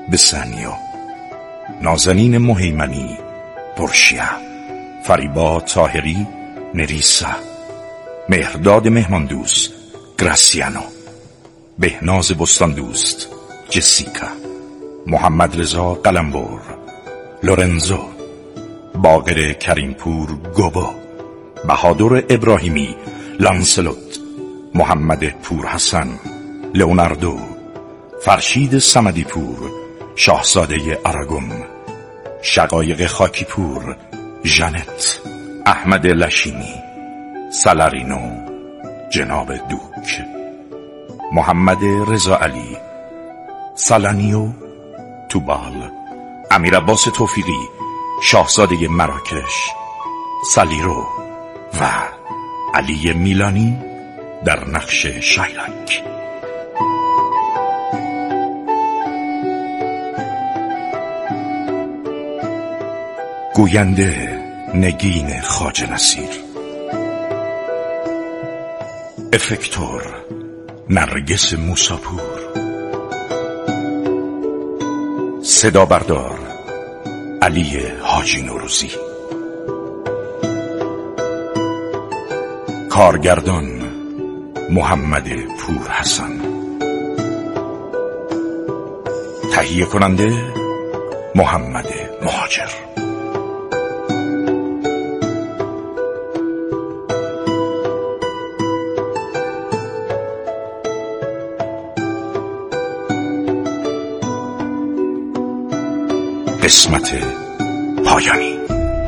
بسانیو، نازنین مهیمنی پرشیا، فریبا طاهری نریسا، مهرداد مهماندوست گراسیانو، بهناز بستاندوست جسیکا، محمد رضا قلمبر لورنزو، باقر کریمپور گوبو، بهادر ابراهیمی لانسلوت، محمد پورحسن لئوناردو، فرشید صمدی پور شاهزاده آراگون، شقایق خاکیپور ژانت، احمد لشینی سالارینو جناب دوک، محمد رضا علی سالانیو توبال، امیر عباس توفیقی شاهزاده مراکش سالیرو و علی میلانی در نقش شایلاک. گوینده نگین خواجه نصیر، افکتور نرگس موساپور، صدا بردار علی حاجی نوروزی، کارگردان محمد پورحسن، تهیه کننده محمد مهاجر. قسمت پایانی.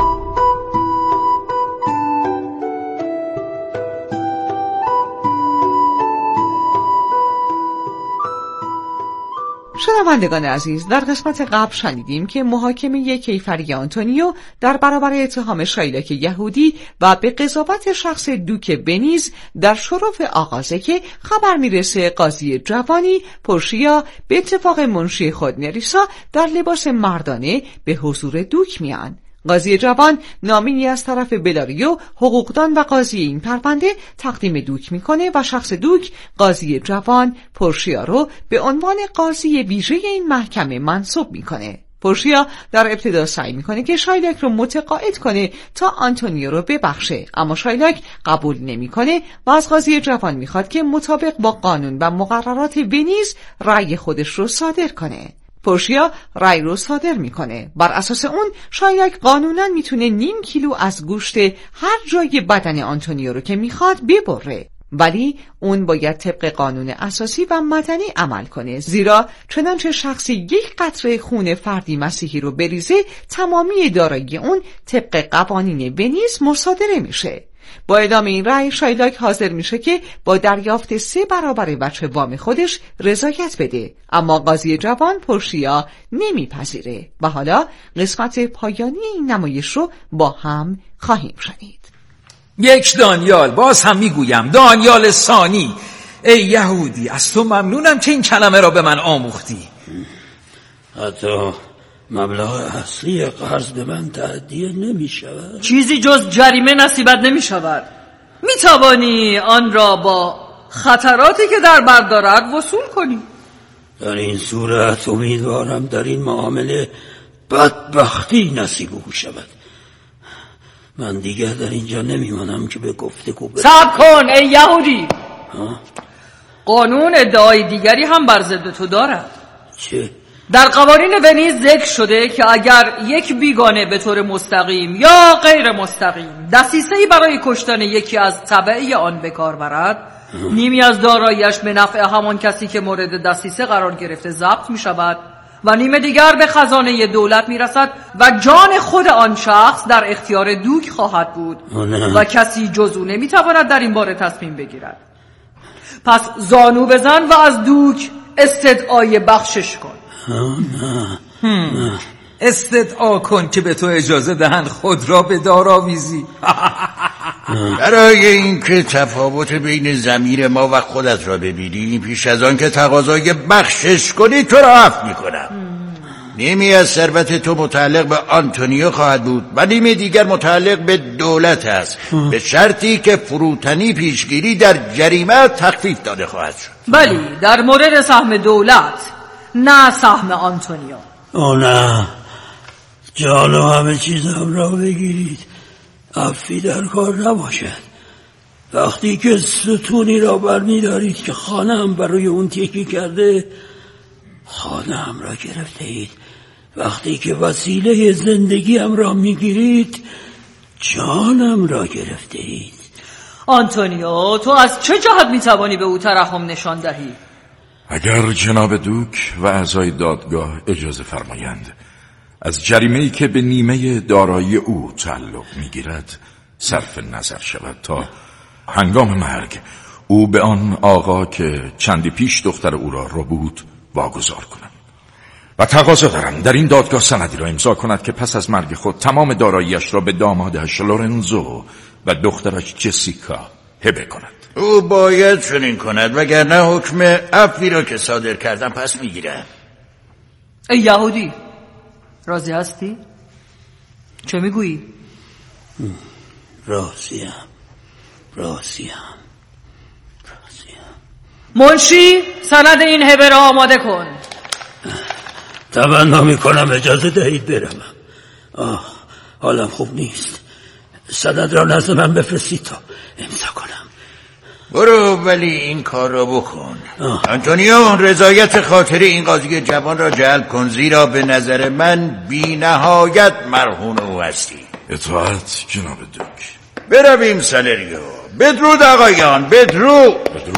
شنوندگان عزیز، در قسمت قبل شنیدیم که محاکمه کیفری آنتونیو در برابر اتهام شایلاک یهودی و به قضاوت شخص دوک ونیز در شرف آغازه که خبر میرسه قاضی جوانی پورشیا به اتفاق منشی خود نریسا در لباس مردانه به حضور دوک میان. قاضی جوان نامه‌ای از طرف بلاریو حقوقدان و قاضی این پرونده تقدیم دوک میکنه و شخص دوک قاضی جوان پورشیا رو به عنوان قاضی ویژه این محکمه منصوب میکنه. پورشیا در ابتدا سعی میکنه که شایلاک رو متقاعد کنه تا آنتونیو رو ببخشه، اما شایلاک قبول نمیکنه و از قاضی جوان میخواد که مطابق با قانون و مقررات ونیز رأی خودش رو صادر کنه. پورشیا رأی رو صادر میکنه. بر اساس اون شایلاک قانونا میتونه 0.5 کیلو از گوشت هر جای بدن آنتونیو رو که میخواد ببره، ولی اون باید طبق قانون اساسی و مدنی عمل کنه، زیرا چنانچه شخصی 1 قطره خون فردی مسیحی رو بریزه تمامی دارایی اون طبق قوانین ونیز مصادره میشه. با ادامه این رأی شایلاک حاضر میشه که با دریافت 3 برابر وجه وام خودش رضایت بده، اما قاضی جوان پورشیا نمیپذیره و حالا قسمت پایانی این نمایش رو با هم خواهیم شنید. یک دانیال، باز هم میگویم دانیال ثانی، ای یهودی از تو ممنونم که این کلمه را به من آموختی. حتی مبلغ اصلی قرض به من تهدیه نمی شود. چیزی جز جریمه نصیبت نمی شود. می توانی آن را با خطراتی که در بر دارد وصول کنی. در این صورت امیدوارم در این معامله بدبختی نصیب او شود. من دیگر در اینجا نمیمانم که به گفتگو صبر کن ای یهودی. قانون ادعای دیگری هم بر ضد تو دارد. چه؟ در قوانین ونیز ذکر شده که اگر یک بیگانه به طور مستقیم یا غیر مستقیم دسیسه‌ای برای کشتن یکی از تبعی آن به کار برد، نیمی از داراییش به نفع همان کسی که مورد دسیسه قرار گرفته ضبط می شود و نیم دیگر به خزانه دولت می رسد و جان خود آن شخص در اختیار دوک خواهد بود و کسی جز او نمی تواند در این باره تصمیم بگیرد. پس زانو بزن و از دوک استدعای بخشش کن. نه. استدعا کن که به تو اجازه دهند خود را به دار آویزی. برای اینکه تفاوت بین ضمیر ما و خودت را ببینی، پیش از آن که تقاضای بخشش کنی تو را عفو میکنم. نیمی از ثروت تو متعلق به آنتونیو خواهد بود و نیمی دیگر متعلق به دولت است، به شرطی که فروتنی پیشگیری در جریمه تخفیف داده خواهد شد. بلی، در مورد سهم دولت نه سهم آنتونیو. نه، جان و همه چیزم را بگیرید، عفی در کار نباشد. وقتی که ستونی را برمی دارید که خانه‌ام برای اون تکی کرده، خانه‌ام را گرفته اید. وقتی که وسیله زندگیم را میگیرید، جانم را گرفته اید. آنتونیو، تو از چه جهت میتوانی به او ترحم نشان دهی؟ اگر جناب دوک و اعضای دادگاه اجازه فرمایند، از جریمه‌ای که به نیمه دارایی او تعلق میگیرد صرف نظر شود تا هنگام مرگ او به آن آقا که چندی پیش دختر او را ربود واگذار کنم و تقاضا دارم در این دادگاه سندی را امضا کند که پس از مرگ خود تمام داراییش را به دامادش لورنزو و دخترش جسیکا هبه کند. او باید چنین کند، وگرنه حکم عفوی را که صادر کردم پس میگیرم. ای یهودی، راضی هستی؟ چه میگویی؟ راضیم. منشی، سند این هبه را آماده کن. تمنا میکنم اجازه دهید برم. حالم خوب نیست. سند را نزد من بفرستید تا امضا کنم. برو ولی این کار را بکن. آنتونیو، رضایت خاطر این قاضی جوان را جلب کن، زیرا به نظر من بی نهایت مرهون او هستی. اطاعت جناب دوک. برویم سالریو. بدرود آقایان، بدرود.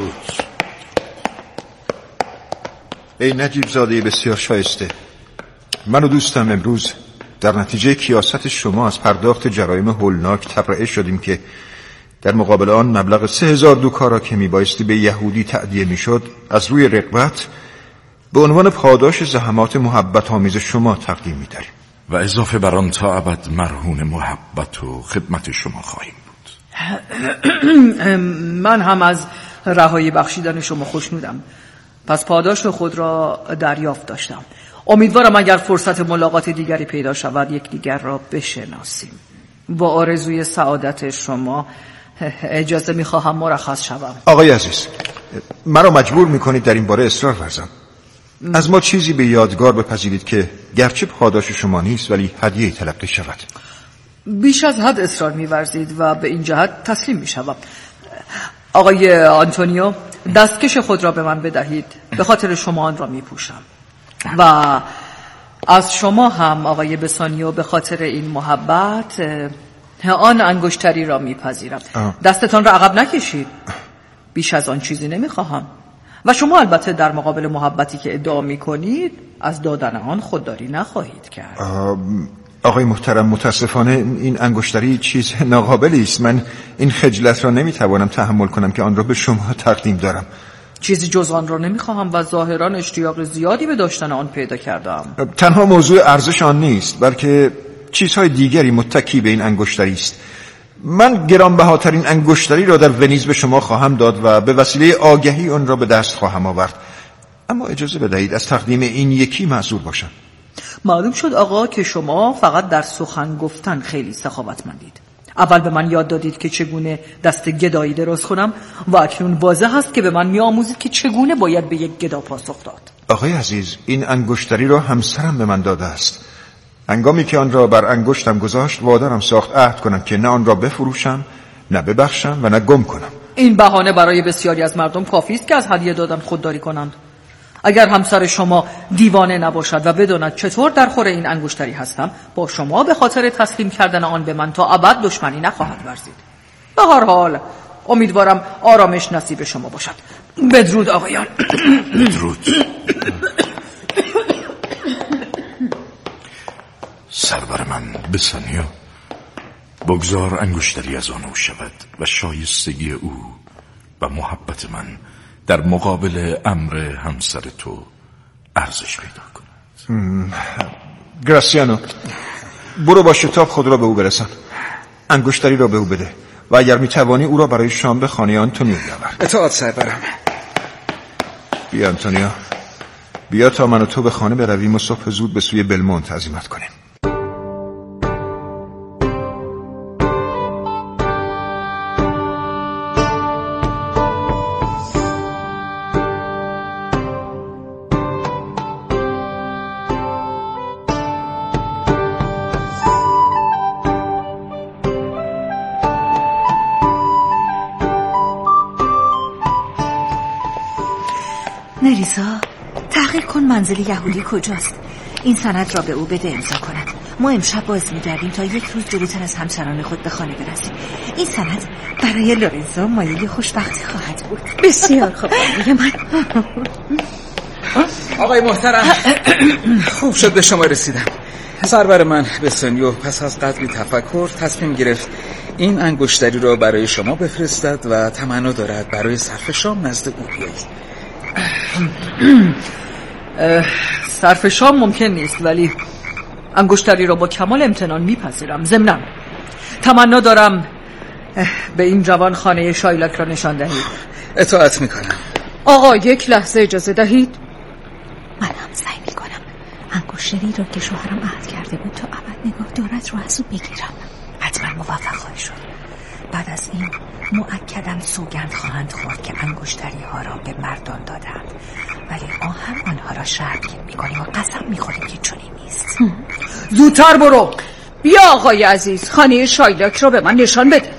ای نجیب زاده بسیار شایسته، من و دوستم امروز در نتیجه کیاست شما از پرداخت جرایم هولناک تبرئه شدیم که در مقابل آن مبلغ 3000 دوکا را که میبایستی به یهودی تأدیه میشد از روی رغبت به عنوان پاداش زحمات محبت آمیز شما تقدیم می‌داریم و اضافه بر آن تا ابد مرهون محبت و خدمت شما خواهیم بود. من هم از رهایی بخشیدن شما خوشنودم، پس پاداش خود را دریافت داشتم. امیدوارم اگر فرصت ملاقات دیگری پیدا شود یکدیگر را بشناسیم. با آرزوی سعادت شما اجازه میخواهم مرخص شوم. آقای عزیز، مرا مجبور میکنید در این باره اصرار ورزم. از ما چیزی به یادگار بپذیرید که گرچه پاداش شما نیست ولی هدیه تلقی شود. بیش از حد اصرار می‌ورزید و به این جهت تسلیم می‌شوم. آقای آنتونیو، دستکش خود را به من بدهید، به خاطر شما آن را می‌پوشم. و از شما هم آقای بسانیو به خاطر این محبت آن انگشتری را می‌پذیرم. دستتان را عقب نکشید. بیش از آن چیزی نمی‌خواهم. و شما البته در مقابل محبتی که ادعا می‌کنید از دادن آن خودداری نخواهید کرد. آقای محترم، متاسفانه این انگشتری چیز ناقابلی است. من این خجلت را نمیتوانم تحمل کنم که آن را به شما تقدیم دارم. چیزی جز آن را نمیخواهم و ظاهرا اشتیاق زیادی به داشتن آن پیدا کردم. تنها موضوع ارزش آن نیست، بلکه چیزهای دیگری متکی به این انگشتری است. من گرانبهاترین انگشتری را در ونیز به شما خواهم داد و به وسیله آگهی آن را به دست خواهم آورد. اما اجازه بدهید از تقدیم این یکی معذور باشم. معلوم شد آقا که شما فقط در سخن گفتن خیلی سخاوتمندید. اول به من یاد دادید که چگونه دست گدایی دراز کنم و اکنون واضح است که به من می‌آموزید که چگونه باید به یک گدا پاسخ داد. آقای عزیز، این انگشتری را همسرم به من داده است. هنگامی که آن را بر انگشتم گذاشت وادارم ساخت عهد کنم که نه آن را بفروشم، نه ببخشم و نه گم کنم. این بهانه برای بسیاری از مردم کافی است که از هدیه دادن خودداری کنند. اگر همسر شما دیوانه نباشد و بداند چطور در خور این انگشتری هستم، با شما به خاطر تسلیم کردن آن به من تا ابد دشمنی نخواهد ورزید. به هر حال امیدوارم آرامش نصیب شما باشد. بدرود آقایان. بدرود. سرور من بسانیو، بگذار انگشتری از آن او شود و شایستگی او و محبت من در مقابل امر همسر تو ارزش پیدا کند. گراسیانو، برو با شتاب خود را به او برسان. انگشتری را به او بده و اگر میتوانی او را برای شام به خانه آنتونیو بیاور. اطاعت سرورم. بیا آنتونیو، بیا تا من و تو به خانه برویم و صبح زود به سوی بلمونت عزیمت کنیم. نریزا، تحقیق کن منزل یهودی کجاست. این سند را به او بده امضا کند. ما امشب باز می‌گردیم تا یک روز جلوتر از همسران خود به خانه برسیم. این سند برای لورنزو مایه خوشبختی خواهد بود. بسیار خوب من. آقای محترم، خوب شد به شما رسیدم. سرور من بسانیو پس از قدری تفکر تصمیم گرفت این انگشتری را برای شما بفرستد و تمنا دارد برای صرف شام نزد او بیایید. صرف شام ممکن نیست، ولی انگشتری را با کمال امتنان میپذیرم. ضمناً تمنا دارم به این جوان خانه شایلاک را نشان دهید. اطاعت میکنم. آقا یک لحظه اجازه دهید. من هم سعی میکنم انگشتری را که شوهرم عهد کرده بود تا ابد نگاه دارد رو از او بگیرم. حتما موفق خواهی شد. بعد از این مؤکداً سوگند خواهند خورد که انگشتری ها را به مردان دادند، ولی ما هم آنها را شرمگین میکنیم و قسم میخوریم که چنین نیست. زودتر برو. بیا آقای عزیز، خانه شایلاک را به من نشان بده.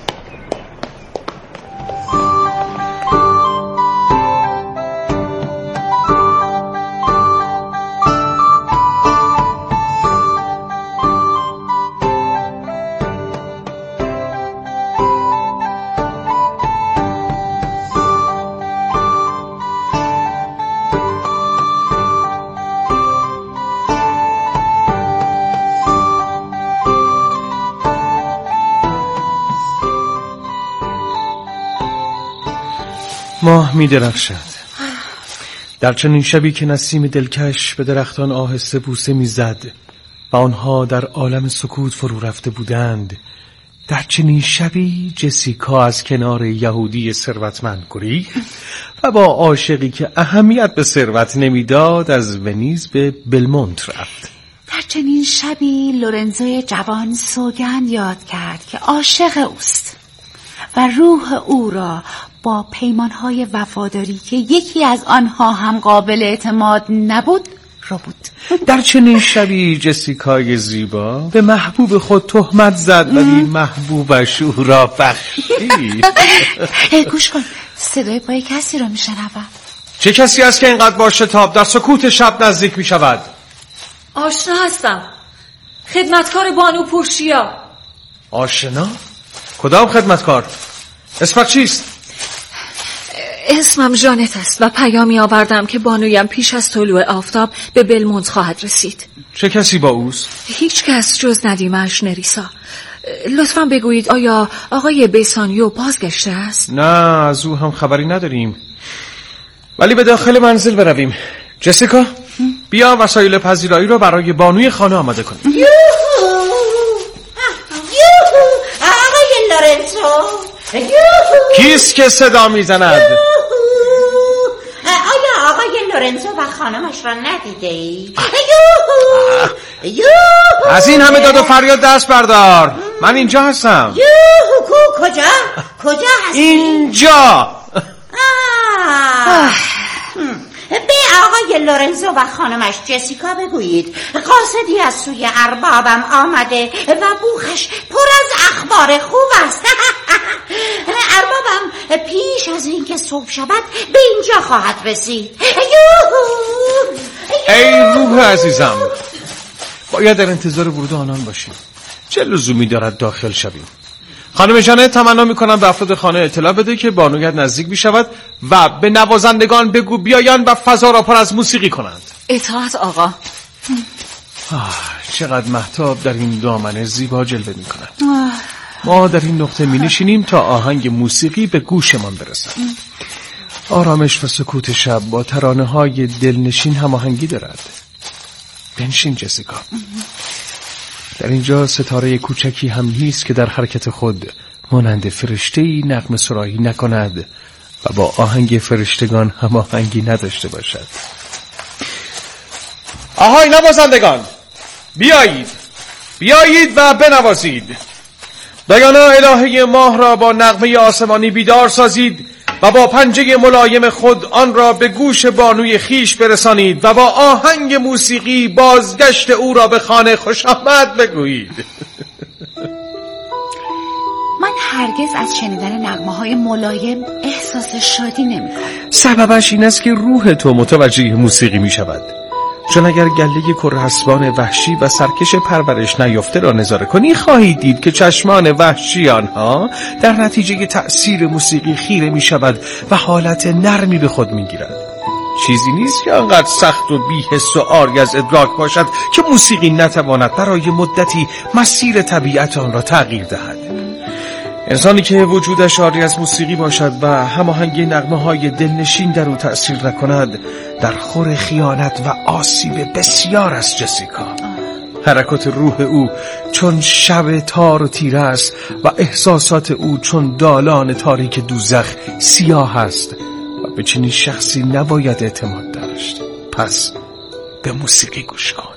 ماه می درخشد. در چنین شبی که نسیم دلکش به درختان آهسته بوسه می زد و آنها در عالم سکوت فرو رفته بودند، در چنین شبی جسیکا از کنار یهودی ثروتمند گریخت و با عاشقی که اهمیت به ثروت نمیداد از ونیز به بلمونت رفت. در چنین شبی لورنزو جوان سوگند یاد کرد که عاشق اوست و روح او را با پیمانهای وفاداری که یکی از آنها هم قابل اعتماد نبود را بود. در چنین شبی جسیکای زیبا به محبوب خود تهمت زد ولی محبوبش او را بخشید. گوش کن، صدای پای کسی را میشنوم. چه کسی است که اینقدر با شتاب در سکوت شب نزدیک می شود؟ آشنا هستم، خدمتکار بانو پورشیا. آشنا؟ کدام خدمتکار؟ اسمت چیست؟ اسمم ژانت است و پیامی آوردم که بانویم پیش از طلوع آفتاب به بلمونت خواهد رسید. چه کسی با اوست؟ هیچ کس جز ندیمش نریسا. لطفاً بگویید آیا آقای بیسانیو بازگشته است؟ نه، از او هم خبری نداریم، ولی به داخل منزل برویم. جسیکا، بیا وسایل پذیرایی رو برای بانوی خانه آماده کنیم. یوهو آقای لورنزو. کیست که صدا میزند؟ آیا آقای لورنزو و خانمش را ندیده ای؟ از این همه داد و فریاد دست بردار. من اینجا هستم. کجا هستی؟ اینجا. به آقای لورنزو و خانمش جسیکا بگویید قاصدی از سوی اربابم آمده و بوخش پر از اخبار خوب است. اربابم پیش از اینکه صبح شود به اینجا خواهد رسید. ای روح عزیزم، باید در انتظار ورود آنان باشیم. چه لزومی دارد داخل شویم؟ خانم ژانت، تمنا میکنم به افراد خانه اطلاع بده که بانویت نزدیک میشود و به نوازندگان بگو بیایند و فضا را پر از موسیقی کنند. اطاعت آقا. چقدر مهتاب در این دامنه زیبا جلوه میکند. ما در این نقطه می نشینیم تا آهنگ موسیقی به گوشمان برسد. آرامش و سکوت شب با ترانه های دلنشین هماهنگی دارد. بنشین جسیکا. در اینجا ستاره کوچکی هم نیست که در حرکت خود مانند فرشته‌ای نغمه سرایی نکند و با آهنگ فرشتگان هماهنگی نداشته باشد. آهای نوازندگان، بیایید و بنوازید. دایانا الهه ماه را با نغمه آسمانی بیدار سازید و با پنجه ملایم خود آن را به گوش بانوی خیش برسانید و با آهنگ موسیقی بازگشت او را به خانه خوش آمد بگویید. من هرگز از شنیدن نغمه‌های ملایم احساس شادی نمی‌کنم. سببش این است که روح تو متوجه موسیقی می‌شود. چون اگر گله کره‌اسبان وحشی و سرکش پرورش نیافته را نظاره کنی، خواهی دید که چشمان وحشی آنها در نتیجه تأثیر موسیقی خیره می‌شود و حالت نرمی به خود می‌گیرد. چیزی نیست که آنقدر سخت و بی‌حس و عاری از ادراک باشد که موسیقی نتواند برای مدتی مسیر طبیعت آن را تغییر دهد. انسانی که وجودش عاری از موسیقی باشد و هماهنگی نغمه‌های دلنشین در او تأثیر نکند، در خور خیانت و آسیب بسیار است. جسیکا، حرکات روح او چون شب تار و تیره است و احساسات او چون دالان تاریک دوزخ سیاه است و به چنین شخصی نباید اعتماد داشت. پس به موسیقی گوش کن.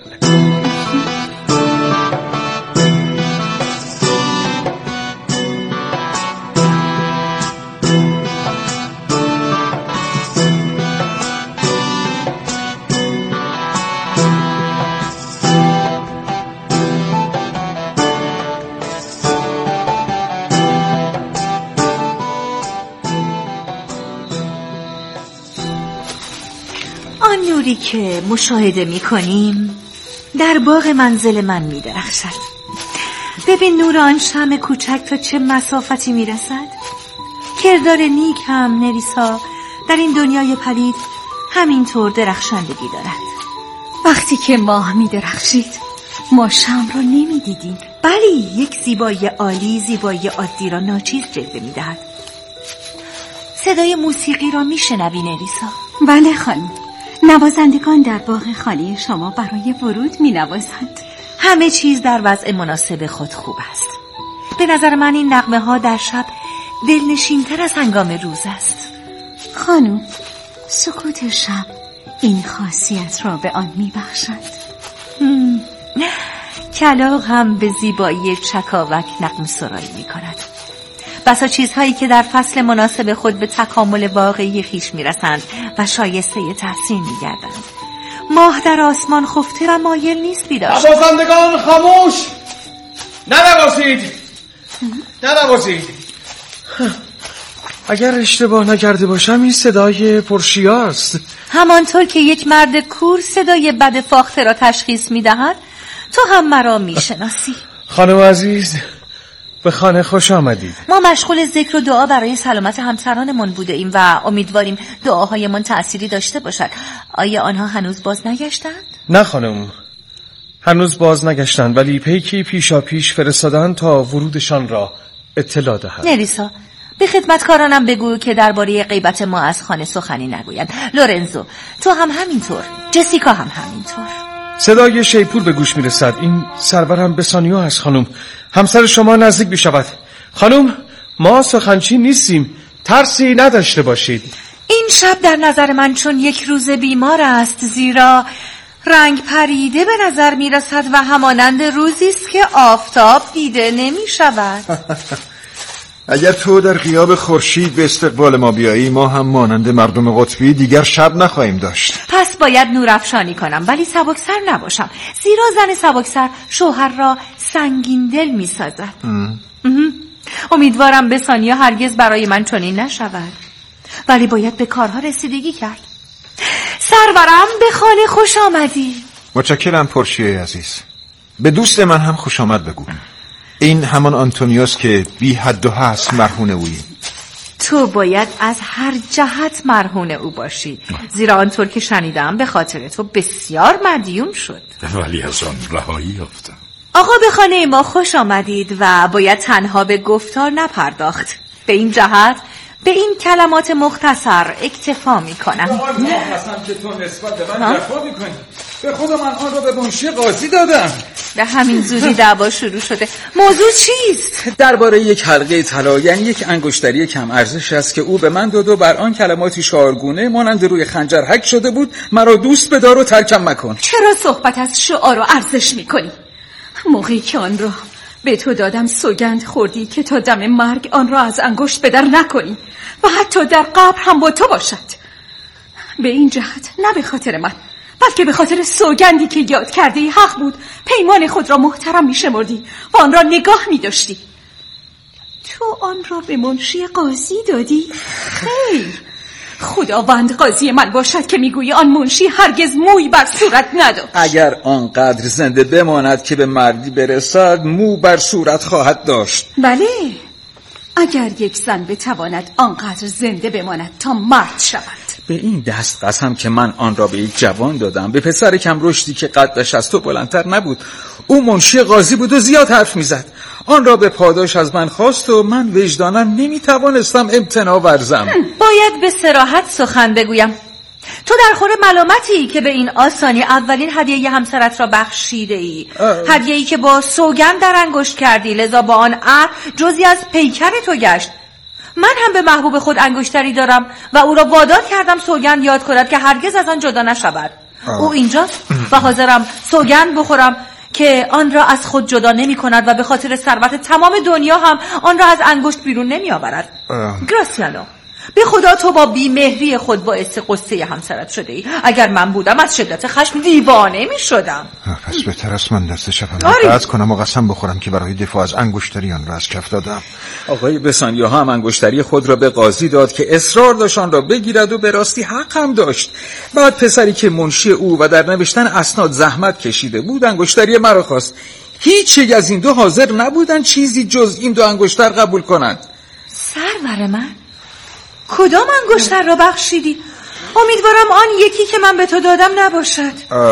نوری که مشاهده می کنیم در باغ منزل من می درخشد. ببین نور آن شمع کوچک تا چه مسافتی می رسد. کردار نیک هم نریسا در این دنیای پلید همینطور درخشندگی دارد. وقتی که ماه می درخشید ما شمع را نمی دیدیم. بلی، یک زیبایی عالی زیبایی عادی را ناچیز جلوه می دهد. صدای موسیقی را می شنوی نریسا؟ بله خانم، نوازندگان در باغ خالی شما برای ورود می نوازند. همه چیز در وضع مناسب خود خوب است. به نظر من این نغمه ها در شب دلنشین‌تر از هنگام روز است. خانم، سکوت شب این خاصیت را به آن می بخشد. کلاغ هم به زیبایی چکاوک نغمه سرایی می کند. بسا چیزهایی که در فصل مناسب خود به تکامل واقعی خویش میرسند و شایسته تحسین میگردند. ماه در آسمان خفته و مایل نیست بیدار شد. نوازندگان خاموش، ننوازید. اگر اشتباه نکرده باشم این صدای پرشیا است. همانطور که یک مرد کور صدای بد فاخته را تشخیص میدهد، تو هم مرا میشناسی. خانم عزیز، به خانه خوش آمدید. ما مشغول ذکر و دعا برای سلامت همسرانمون بوده ایم و امیدواریم دعاهایمان تأثیری داشته باشد. آیا آنها هنوز باز نگشتند؟ نه خانم، هنوز باز نگشتند، ولی پیکی پیشا پیش فرستادن تا ورودشان را اطلاع دهند. نریسا، به خدمتکارانم بگو که درباره غیبت ما از خانه سخنی نگویند. لورنزو، تو هم همینطور. جسیکا هم همینطور. صدای شیپور به گوش میرسد. این سرورم بسانیو هست. خانم، همسر شما نزدیک بشود. خانم، ما سخنچی نیستیم، ترسی نداشته باشید. این شب در نظر من چون یک روز بیمار است، زیرا رنگ پریده به نظر میرسد و همانند روزی است که آفتاب دیده نمی شود. اگر تو در غیاب خورشید به استقبال ما بیایی، ما هم مانند مردم قطبی دیگر شب نخواهیم داشت. پس باید نورافشانی کنم، ولی سبکسر نباشم، زیرا زن سبکسر شوهر را سنگین دل می سازد. امیدوارم بسانیا هرگز برای من چنین نشود، ولی باید به کارها رسیدگی کرد. سرورم، به خانه خوش آمدی. متشکرم پرشیای عزیز. به دوست من هم خوش آمد بگو. این همان آنتونیوس که بی حد و حصر مرهون اویی. تو باید از هر جهت مرهون او باشی، زیرا آنطور که شنیدم به خاطر تو بسیار مدیون شد. ولی از آن رهایی یافتم. آقا، به خانه ما خوش آمدید و باید تنها به گفتار نپرداخت. به این جهت به این کلمات مختصر اکتفا میکنم. حسن که تو نسبت به من جفا میکنی. به خدا من آن را به منشی قاضی دادم. به همین زودی دعوا شروع شده. موضوع چیست؟ درباره یک حلقه طلا، یعنی یک انگشتری کم ارزش است که او به من داد و بر آن کلماتی شعارگونه مانند روی خنجر حک شده بود: مرا دوست بدار و ترکم مکن. چرا صحبت از شعار و ارزش میکنی؟ موقعی که آن را به تو دادم سوگند خوردی که تا دم مرگ آن را از انگشت به در نکنی و حتی در قبر هم با تو باشد. به این جهت نه به خاطر من، بلکه به خاطر سوگندی که یاد کردی حق بود پیمان خود را محترم می‌شمردی و آن را نگاه می‌داشتی. تو آن را به منشی قاضی دادی؟ خیر، خداوند قاضی من باشد که میگویی آن منشی هرگز موی بر صورت نداشت. اگر آنقدر زنده بماند که به مردی برسد، مو بر صورت خواهد داشت. بله، اگر یک زن بتواند آنقدر زنده بماند تا مرد شود. به این دست قسم که من آن را به یک جوان دادم، به پسر کم رشدی که قدش از تو بلندتر نبود. او منشی قاضی بود و زیاد حرف میزد. آن را به پاداش از من خواست و من وجدانم نمیتوانستم امتناع ورزم. باید به صراحت سخن بگویم. تو در خور ملامتی که به این آسانی اولین هدیه همسرت را بخشیده ای، هدیه‌ای که با سوگند در انگشت کردی، لذا با آن عهد جزئی از پیکر تو گشت. من هم به محبوب خود انگشتری دارم و او را وادار کردم سوگند یاد کند که هرگز از آن جدا نشود. او اینجاست و حاضرم سوگند بخورم که آن را از خود جدا نمی کند و به خاطر ثروت تمام دنیا هم آن را از انگشت بیرون نمی آورد. گراسیانو، به خدا تو با بیمهری خود باعث قصه همسرت شده ای. اگر من بودم از شدت خشم دیوانه می شدم. پس بهتر است من دست چپم قطع کنم و قسم بخورم که برای دفاع از انگشتری آن را از کف دادم. آقای بسانیا هم انگشتری خود را به قاضی داد که اصرار داشت آن را بگیرد و به راستی حق هم داشت. بعد پسری که منشی او و در نوشتن اسناد زحمت کشیده بود انگشتری مرا خواست. هیچ یک از این دو حاضر نبودن چیزی جز این دو انگشتر قبول کنند. سرور من، کدام انگشتر را بخشیدی؟ امیدوارم آن یکی که من به تو دادم نباشد.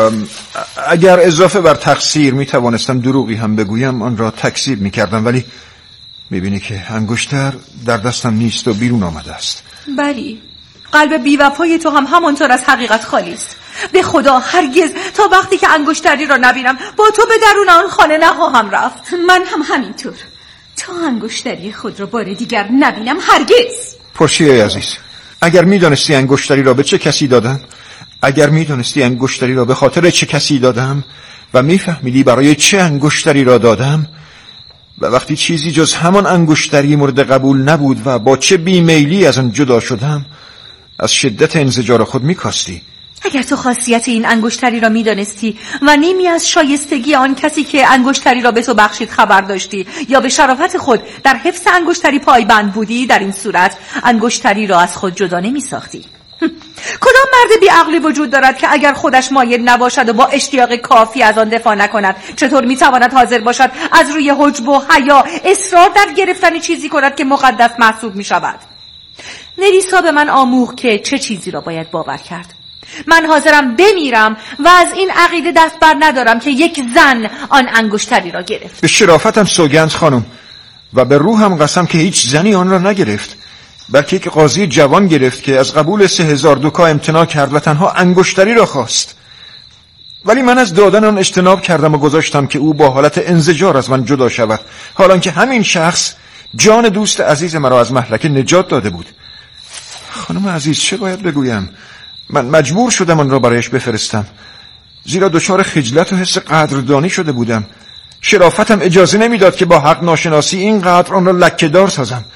اگر اضافه بر تقصیر می توانستم دروغی هم بگویم آن را تکذیب می کردم، ولی می بینی که انگشتر در دستم نیست و بیرون آمده است. بلی، قلب بی‌وفای تو هم همانطور از حقیقت خالی است. به خدا هرگز تا وقتی که انگشتری را نبینم با تو به درون آن خانه نخواهم رفت. من هم همینطور. تا انگشتری خود را بار دیگر نبینم هرگز. پرشیه عزیز، اگر میدانستی انگشتری را به چه کسی دادم، اگر میدانستی انگشتری را به خاطر چه کسی دادم و میفهمیدی برای چه انگشتری را دادم و وقتی چیزی جز همان انگشتری مورد قبول نبود و با چه بیمیلی از آن جدا شدم، از شدت انزجار خود میکاستی. اگر تو خاصیت این انگشتری را میدانستی و نیمی از شایستگی آن کسی که انگشتری را به تو بخشید خبر داشتی یا به شرافت خود در حفظ انگشتری پایبند بودی، در این صورت انگشتری را از خود جدا نمی ساختی. کدام مرد بیعقلی وجود دارد که اگر خودش مایل نباشد و با اشتیاق کافی از آن دفاع نکند، چطور میتواند حاضر باشد از روی حجب و حیا اصرار در گرفتن چیزی کند که مقدس محسوب می شود؟ نویسا به من آموخت که چه چیزی را باید باور کرد. من حاضرم بمیرم و از این عقیده دست بر ندارم که یک زن آن انگشتری را گرفت. به شرافتم سوگند خانم و به روحم قسم که هیچ زنی آن را نگرفت، بلکه یک قاضی جوان گرفت که از قبول 3000 دوکا امتناع کرد و تنها انگشتری را خواست. ولی من از دادن آن اجتناب کردم و گذاشتم که او با حالت انزجار از من جدا شود، حالان که همین شخص جان دوست عزیز مرا از مهلکه نجات داده بود. خانم عزیز، چه باید بگویم؟ من مجبور شدم آن را برایش بفرستم، زیرا دچار خجلت و حس قدردانی شده بودم. شرافتم اجازه نمیداد که با حق ناشناسی اینقدر آن را لکه‌دار سازم.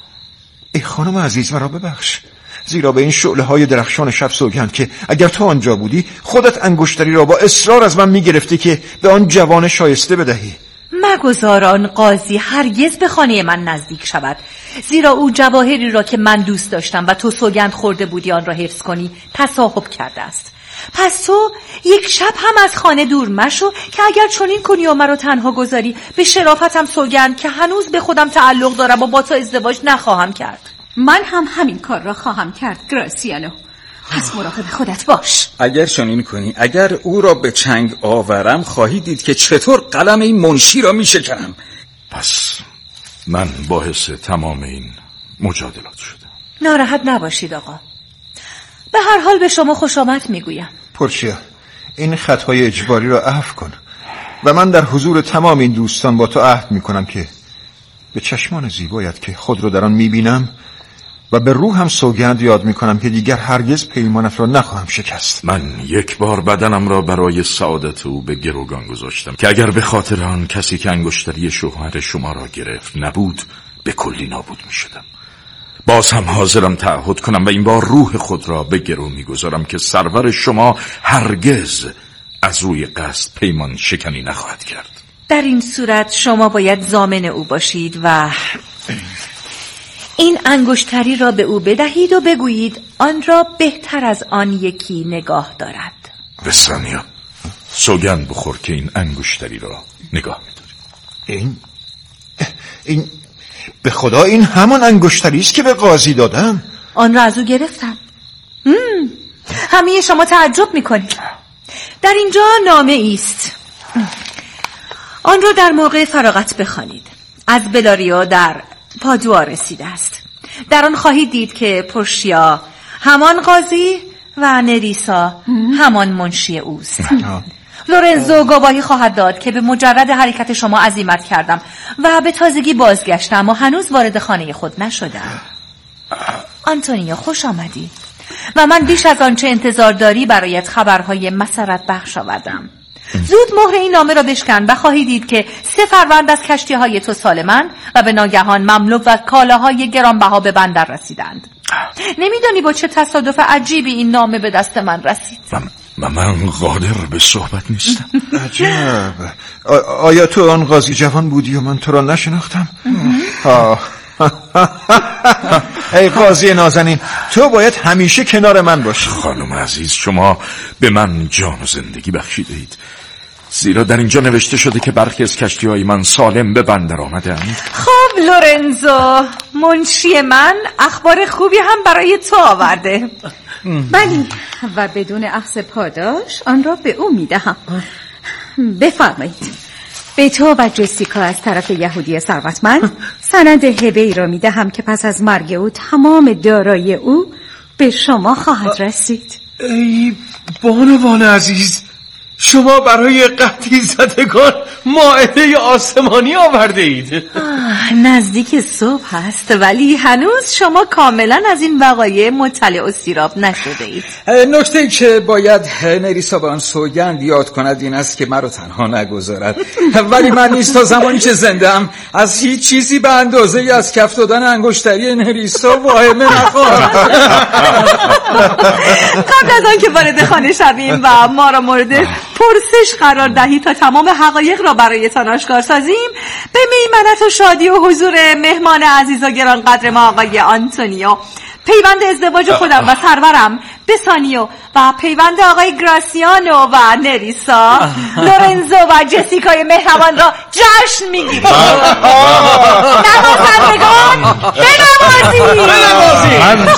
ای خانم عزیز، مرا ببخش، زیرا به این شعله‌های درخشان شب سوگند که اگر تو آنجا بودی خودت انگشتری را با اصرار از من میگرفتی که به آن جوان شایسته بدهی. مگذار آن قاضی هرگز به خانه من نزدیک شود، زیرا او جواهری را که من دوست داشتم و تو سوگند خورده بودی آن را حفظ کنی تصاحب کرده است. پس تو یک شب هم از خانه دور مشو که اگر چنین کنی و مرا تنها گذاری، به شرافتم سوگند که هنوز به خودم تعلق دارم و با تو ازدواج نخواهم کرد. من هم همین کار را خواهم کرد گراسیانو، پس مراقب خودت باش. اگر چنین کنی، اگر او را به چنگ آورم، خواهی دید که چطور قلم این منشی را میشکنم. پس من باعث تمام این مجادلات شدم. ناراحت نباشید آقا، به هر حال به شما خوش آمد میگویم. پرشیا، این خطای اجباری را عفو کن و من در حضور تمام این دوستان با تو عهد میکنم که به چشمان زیبایت که خود رو در آن میبینم و به روحم سوگند یاد میکنم که دیگر هرگز پیمانت را نخواهم شکست. من یک بار بدنم را برای سعادت او به گروگان گذاشتم که اگر به خاطر آن کسی که انگشتری شوهر شما را گرفت نبود، به کلی نابود میشدم. باز هم حاضرم تعهد کنم و این بار روح خود را به گرو میگذارم که سرور شما هرگز از روی قصد پیمان شکنی نخواهد کرد. در این صورت شما باید ضامن او باشید و این انگشتری را به او بدهید و بگویید آن را بهتر از آن یکی نگاه دارد. بسانیا، سوگند بخور که این انگشتری را نگاه می‌داری. این به خدا این همان انگشتری است که به قاضی دادم. آن را از او گرفتم. همه شما تعجب میکنید. در اینجا نامه است. آن را در موقع فراغت بخوانید. از بلاریا در پادوا رسیده است. در آن خواهید دید که پورشیا همان قاضی و نریسا همان منشی اوست. لورنزو گواهی خواهد داد که به مجرد حرکت شما عزیمت کردم و به تازگی بازگشتم و هنوز وارد خانه خود نشدم. آنتونیو، خوش آمدی و من بیش از آنچه انتظار داری برایت خبرهای مسرت بخش آوردم. زود مهر این نامه را بشکن و خواهی دید که 3 فروند از کشتی‌های تو سالمند و به ناگهان مملو و کالاهای گرانبها به بندر رسیدند. نمیدانی با چه تصادف عجیبی این نامه به دست من رسید. من قادر به صحبت نیستم. عجب. آیا تو آن قاضی جوان بودی و من تو را نشناختم؟ ای قاضی نازنین، تو باید همیشه کنار من باشی. خانم عزیز، شما به من جان و زندگی بخشیده اید، زیرا در اینجا نوشته شده که برخی از کشتی‌های من سالم به بندر آمدند. خب لورنزو، منشی من اخبار خوبی هم برای تو آورده. بلی، و بدون اخذ پاداش آن را به او میدهم. بفرمایید. به تو و جسیکا از طرف یهودی ثروتمند سند هبه‌ای را میدهم که پس از مرگ او تمام دارایی او به شما خواهد رسید. ای بانوان عزیز، شما برای قحطی زدگان مائده آسمانی آورده اید. نزدیک صبح است ولی هنوز شما کاملا از این وقایع مطلع و سیراب نشده اید. نکته که باید نریسا به آن سوگند یاد کند این است که مرا تنها نگذارد. ولی من نیست تا زمانی که زنده‌ام از هیچ چیزی به اندازه از کف دادن انگشتری نریسا واهمه نخواهم. قبل از آن که وارد خانه شویم و ما را مورد پرسش قرار دهید تا تمام حقایق را برایتان آشکار سازیم، به میمنت و شادی و حضور مهمان عزیز و گرانقدر ما آقای آنتونیو، پیوند ازدواج خودم و سرورم بسانیو و پیوند آقای گراسیانو و نریسا، لورنزو و جسیکای مهربان را جشن میگیریم. نوازندگان بنوازید.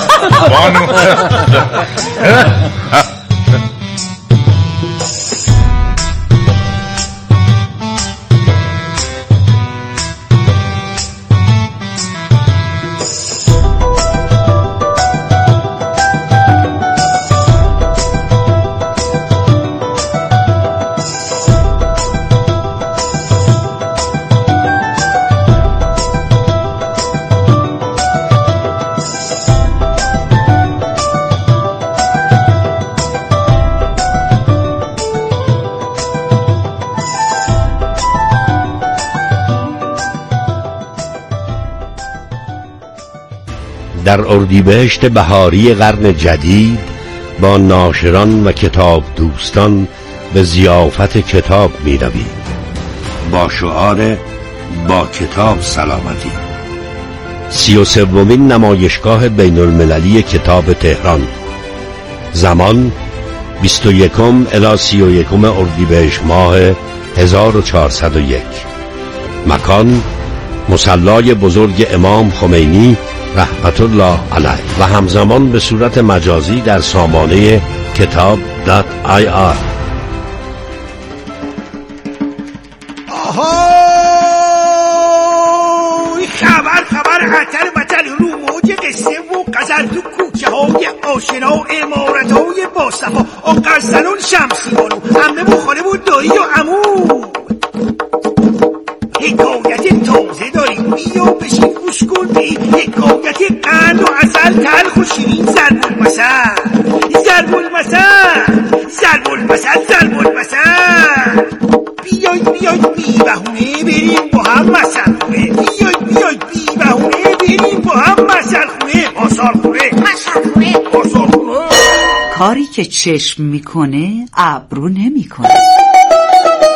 در اردیبهشت بهاری قرن جدید با ناشران و کتاب دوستان به ضیافت کتاب می رویم با شعار با کتاب سلامتی. 33مین نمایشگاه بین المللی کتاب تهران. زمان 21 الی 31 اردیبهشت ماه 1401. مکان مصلی بزرگ امام خمینی رحمت الله علیه و همزمان به صورت مجازی در سامانه کتاب.ir. آهای خبر خطر بطر رو موج قصه و قذر تو کوچه های آشنا و امارت های باصفا آقرزنون شمسی بانو عمه و خاله و دایی و عمو. حکایت تازه داریم بیا بشین گوش کن به این حکایت قند و عسل تلخ و شیرین ضرب المثل بیاید بی بهونه بریم با هم مثل خونه. بیاید بی بهونه بریم با هم مثل خونه. کاری که چشم میکنه ابرو نمیکنه.